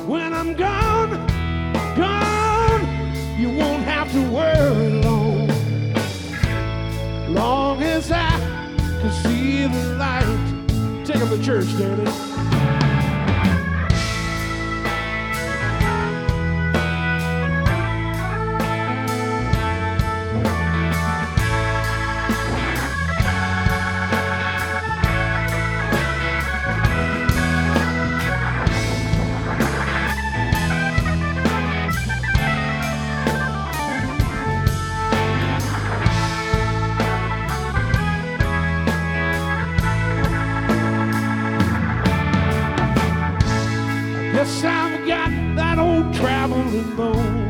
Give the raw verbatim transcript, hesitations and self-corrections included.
When I'm gone, gone, you won't have to worry long. Long as I can see the light. Take up the church, Danny. Guess I've got that old traveling bone.